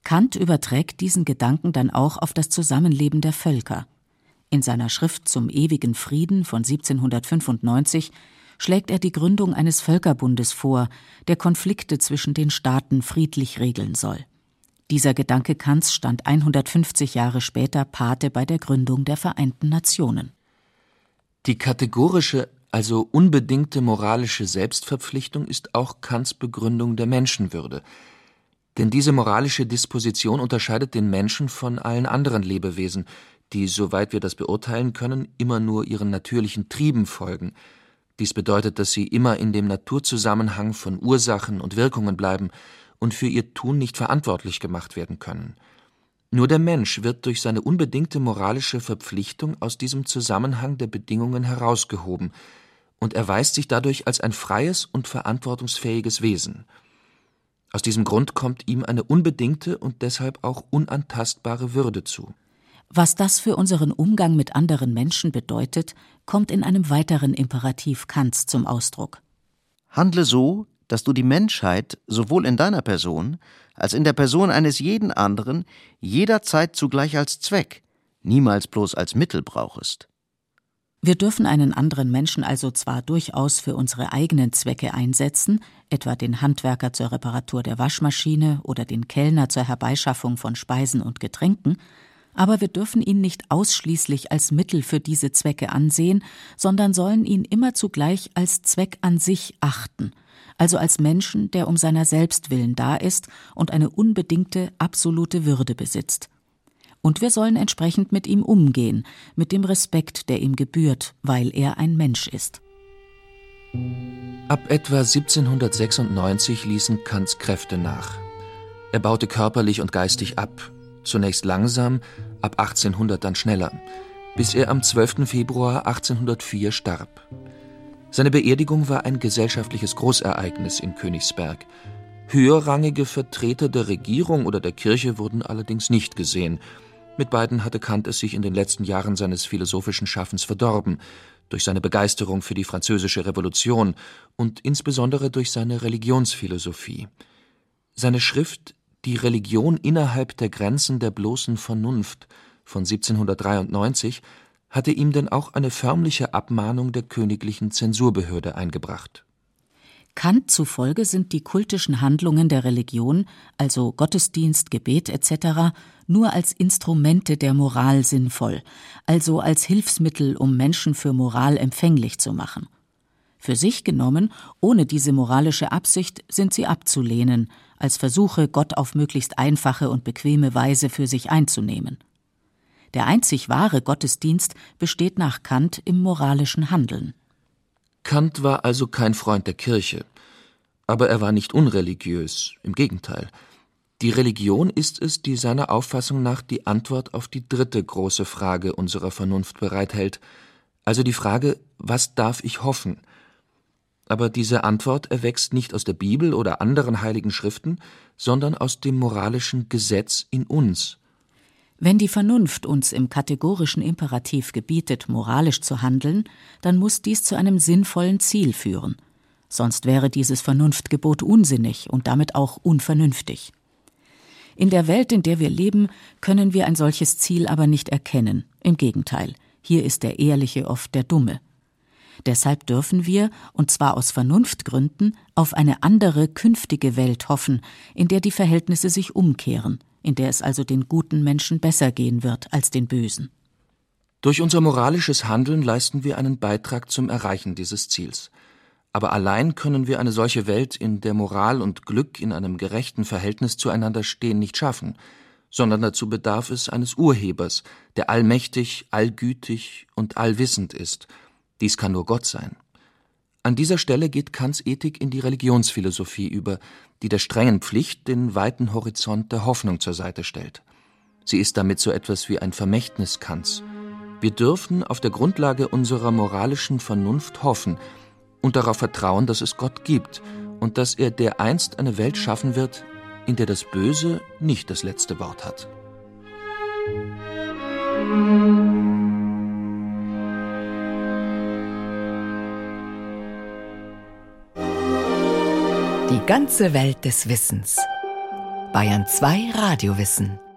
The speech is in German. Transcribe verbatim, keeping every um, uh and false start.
Kant überträgt diesen Gedanken dann auch auf das Zusammenleben der Völker. In seiner Schrift Zum ewigen Frieden von siebzehnhundertfünfundneunzig schlägt er die Gründung eines Völkerbundes vor, der Konflikte zwischen den Staaten friedlich regeln soll. Dieser Gedanke Kants stand hundertfünfzig Jahre später Pate bei der Gründung der Vereinten Nationen. Die kategorische, also unbedingte moralische Selbstverpflichtung ist auch Kants Begründung der Menschenwürde. Denn diese moralische Disposition unterscheidet den Menschen von allen anderen Lebewesen, die, soweit wir das beurteilen können, immer nur ihren natürlichen Trieben folgen. Dies bedeutet, dass sie immer in dem Naturzusammenhang von Ursachen und Wirkungen bleiben und für ihr Tun nicht verantwortlich gemacht werden können. Nur der Mensch wird durch seine unbedingte moralische Verpflichtung aus diesem Zusammenhang der Bedingungen herausgehoben und erweist sich dadurch als ein freies und verantwortungsfähiges Wesen. Aus diesem Grund kommt ihm eine unbedingte und deshalb auch unantastbare Würde zu. Was das für unseren Umgang mit anderen Menschen bedeutet, kommt in einem weiteren Imperativ Kants zum Ausdruck. Handle so, dass du die Menschheit sowohl in deiner Person als in der Person eines jeden anderen jederzeit zugleich als Zweck, niemals bloß als Mittel brauchest. Wir dürfen einen anderen Menschen also zwar durchaus für unsere eigenen Zwecke einsetzen, etwa den Handwerker zur Reparatur der Waschmaschine oder den Kellner zur Herbeischaffung von Speisen und Getränken, aber wir dürfen ihn nicht ausschließlich als Mittel für diese Zwecke ansehen, sondern sollen ihn immer zugleich als Zweck an sich achten, also als Menschen, der um seiner selbst willen da ist und eine unbedingte, absolute Würde besitzt. Und wir sollen entsprechend mit ihm umgehen, mit dem Respekt, der ihm gebührt, weil er ein Mensch ist. Ab etwa siebzehnhundertsechsundneunzig ließen Kants Kräfte nach. Er baute körperlich und geistig ab, zunächst langsam, ab achtzehnhundert dann schneller, bis er am zwölften Februar achtzehnhundertvier starb. Seine Beerdigung war ein gesellschaftliches Großereignis in Königsberg. Höherrangige Vertreter der Regierung oder der Kirche wurden allerdings nicht gesehen. Mit beiden hatte Kant es sich in den letzten Jahren seines philosophischen Schaffens verdorben, durch seine Begeisterung für die Französische Revolution und insbesondere durch seine Religionsphilosophie. Seine Schrift »Die Religion innerhalb der Grenzen der bloßen Vernunft« von siebzehnhundertdreiundneunzig hatte ihm denn auch eine förmliche Abmahnung der königlichen Zensurbehörde eingebracht. Kant zufolge sind die kultischen Handlungen der Religion, also Gottesdienst, Gebet et cetera, nur als Instrumente der Moral sinnvoll, also als Hilfsmittel, um Menschen für Moral empfänglich zu machen. Für sich genommen, ohne diese moralische Absicht, sind sie abzulehnen, als Versuche, Gott auf möglichst einfache und bequeme Weise für sich einzunehmen. Der einzig wahre Gottesdienst besteht nach Kant im moralischen Handeln. Kant war also kein Freund der Kirche, aber er war nicht unreligiös, im Gegenteil. Die Religion ist es, die seiner Auffassung nach die Antwort auf die dritte große Frage unserer Vernunft bereithält, also die Frage, was darf ich hoffen? Aber diese Antwort erwächst nicht aus der Bibel oder anderen heiligen Schriften, sondern aus dem moralischen Gesetz in uns. Wenn die Vernunft uns im kategorischen Imperativ gebietet, moralisch zu handeln, dann muss dies zu einem sinnvollen Ziel führen. Sonst wäre dieses Vernunftgebot unsinnig und damit auch unvernünftig. In der Welt, in der wir leben, können wir ein solches Ziel aber nicht erkennen. Im Gegenteil, hier ist der Ehrliche oft der Dumme. Deshalb dürfen wir, und zwar aus Vernunftgründen, auf eine andere, künftige Welt hoffen, in der die Verhältnisse sich umkehren, in der es also den guten Menschen besser gehen wird als den bösen. Durch unser moralisches Handeln leisten wir einen Beitrag zum Erreichen dieses Ziels. Aber allein können wir eine solche Welt, in der Moral und Glück in einem gerechten Verhältnis zueinander stehen, nicht schaffen, sondern dazu bedarf es eines Urhebers, der allmächtig, allgütig und allwissend ist. Dies kann nur Gott sein. An dieser Stelle geht Kants Ethik in die Religionsphilosophie über, die der strengen Pflicht den weiten Horizont der Hoffnung zur Seite stellt. Sie ist damit so etwas wie ein Vermächtnis Kants. Wir dürfen auf der Grundlage unserer moralischen Vernunft hoffen und darauf vertrauen, dass es Gott gibt und dass er dereinst eine Welt schaffen wird, in der das Böse nicht das letzte Wort hat. Die ganze Welt des Wissens. Bayern zwei Radiowissen.